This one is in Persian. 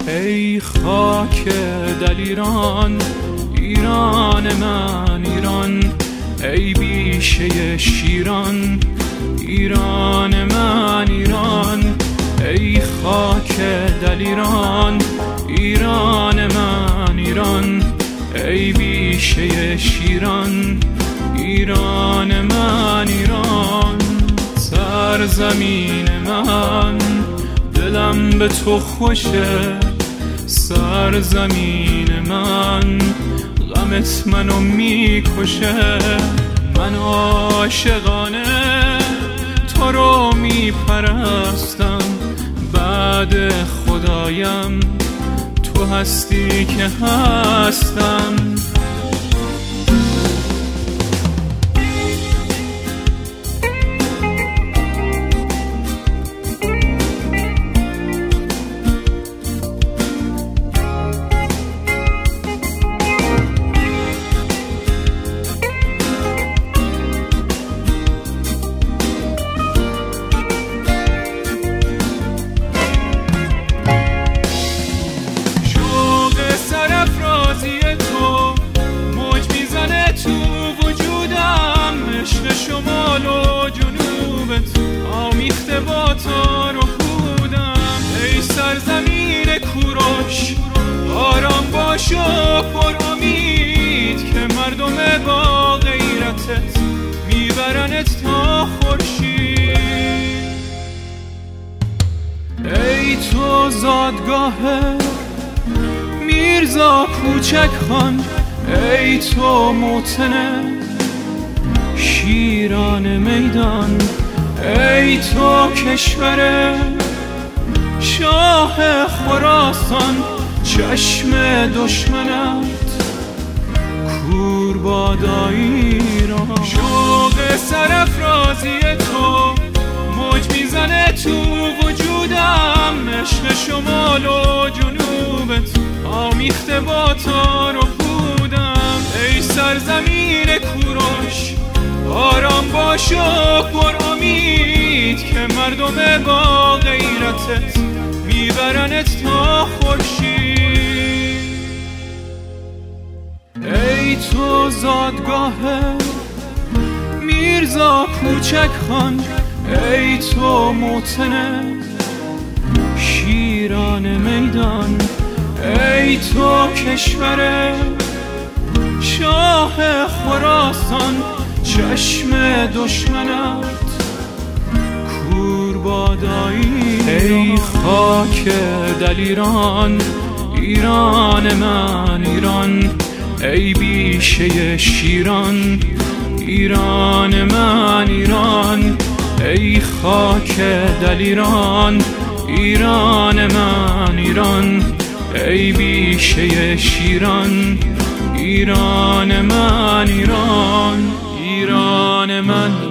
ای خاک دل ایران، ایران من ایران، ای بیشه شیران، ایران من ایران، ای خاک دل ایران، ایران من ایران، ای بیشه شیران، ایران من ایران. سرزمین من دلم به تو خوشه، سرزمین من غمت منو میکشه. من عاشقانه تو رو میپرستم، بعد خدایم تو هستی که هستم. شمال و جنوبت آمیخته با تار و پودم. ای سرزمین کوروش آرام باش و پر امید، که مردم با غیرتت میبرنت تا خورشید. ای تو زادگاه میرزا کوچک خان، ای تو موطن شیران میدان، ای تو کشور شاه خراسان. چشم دشمنت کور بادا ایران، شوق سرافرازی تو موج میزنه تو وجودم. عشق شمال و جنوبت آمیخته با تار و پودم. ای سرزمین کوروش آرام باش و پر امید، که مردم با غیرتت میبرنت تا خورشید. ای تو زادگاه میرزا کوچک خان، ای تو موطن شیران میدان، ای تو کشور شاه خراسان. چشم دشمنت کور بادایی. ای خاک دل ایران، ایران من ایران، ای بیشه شیران، ایران من ایران، ای خاک دل ایران، ایران من ایران، ای بیشه شیران، ایران من ایران، ایران من